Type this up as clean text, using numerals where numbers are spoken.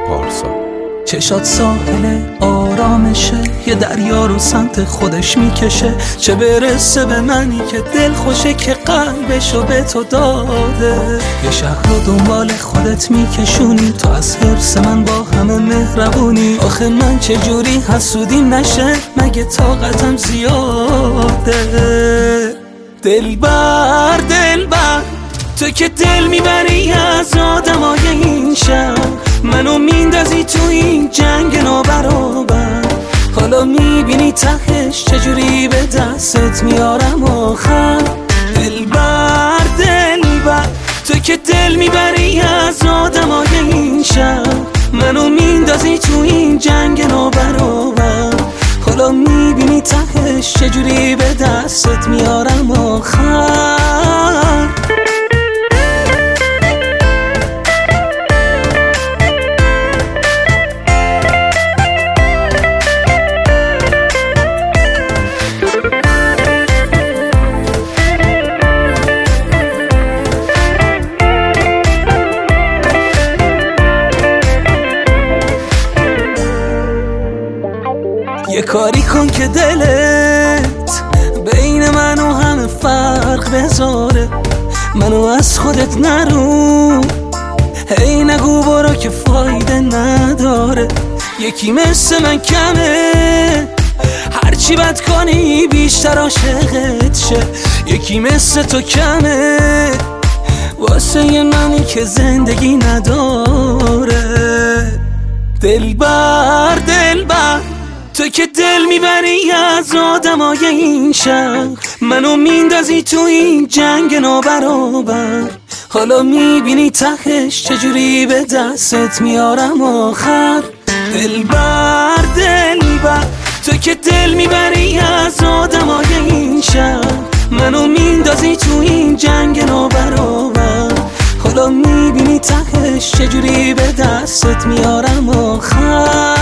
پارسا. چشات ساحل آرامشه، یه دریا رو سمت خودش میکشه، چه برسه به منی که دل خوشه که قلبشو به تو داده. یه شهر رو دنبال خودت میکشونی، تو از حرص من با همه مهربونی. آخه من چجوری حسودیم نشه، مگه طاقتم زیاده. دلبر دلبر تو که دل میبری از آدمای این شهر، منو میندازی تو این جنگ نابرابر. حالا میبینی تهش چجوری به دستت میارم آخر. دلبر دلبر تو که دل میبری از آدمای این شهر، منو میندازی تو این جنگ نابرابر. حالا میبینی تهش چجوری به دستت میارم آخر. یه کاری کن که دلت بین من و همه فرق بذاره، منو از خودت نرو، هی نگو برو که فایده نداره. یکی مثل من کمه، هرچی بد کنی بیشتر عاشقت شه. یکی مثل تو کمه واسه یه منی که زندگی نداره. دلبر دلبر تو که دل میبری از آدمای این شهر، منو میندازی تو این جنگ نابرابر. حالا میبینی تهش چجوری به دستت میارم آخر. دلبر دلبر تو که دل میبری از آدمای این شهر، منو میندازی تو این جنگ نابرابر. حالا میبینی تهش چجوری به دستت میارم آخر.